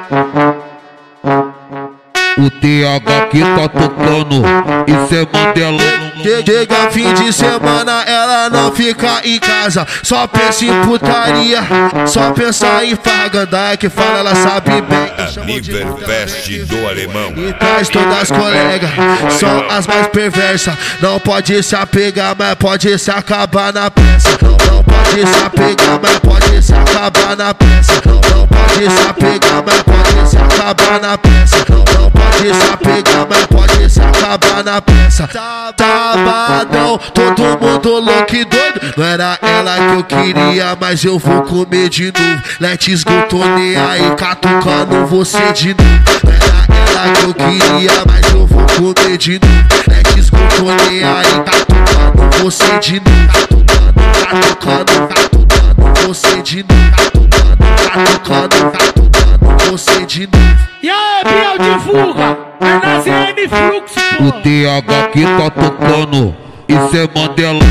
O TH que tá tocando, isso é Mandela. Chega fim de semana, ela não fica em casa. Só pensa em putaria, só pensa em farga. Daí que fala, ela sabe bem. Aniverfest do Alemão. E traz todas as colegas, são as mais perversas. Não pode se apegar, mas pode se acabar na peça. Não pode se apegar, mas pode se acabar na peça. Não pode se apegar, mas pode se acabar na peça. Não pode se apegar, mas pode se acabar na peça. Sabadão, todo mundo louco e doido. Não era ela que eu queria, mas eu vou comer de novo. Let's go, tô nem aí, catucando você de novo. Não era ela que eu queria, mas eu vou comer de novo. Let's go, tô nem aí, catucando você de novo. Catucando você de novo. Catucando você de novo. E aí, Biel, divulga! É na ZN Fluxo, pô! O TH que tá tocando, isso é Mandela.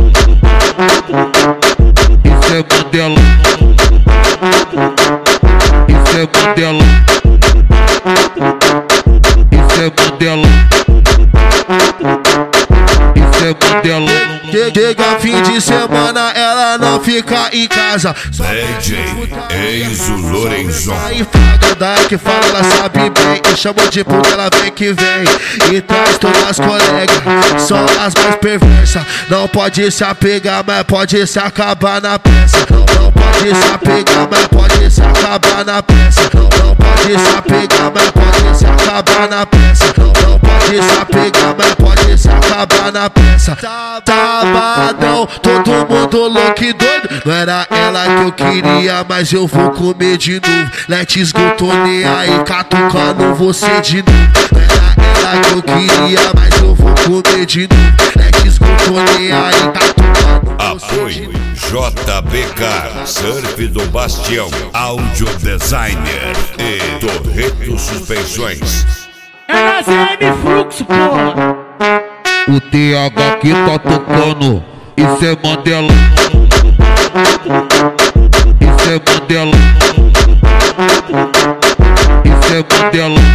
Isso é Mandela. Isso é Mandela. Isso é Mandela. Isso é Mandela. Chega fim de semana, ela não fica em casa. DJ Enzo Lorenzon. Daí que fala, ela sabe bem. Eu chamo de puta, ela vem que vem. E traz todas as colegas, são as mais perversas. Não pode se apegar, mas pode se acabar na peça. Não pode se apegar, mas pode se acabar na peça. Não pode se apegar, mas pode se acabar na peça. Não pode se apegar, mas pode se acabar na peça. Sabadão, todo mundo louco e doido. Não era ela que eu queria, mas eu vou comer de novo. Let's go, tô nem aí, catucando você de novo. Não era ela que eu queria, mas eu vou comer de novo. Let's go, tô nem aí, catucando você de Apoio novo. JBK, Surf do Bastião, Áudio Designer e Torreto Suspensões. É na ZN Fluxo, porra! O TH que tá tocando, isso é Mandela. Isso é Mandela. Isso é Mandela.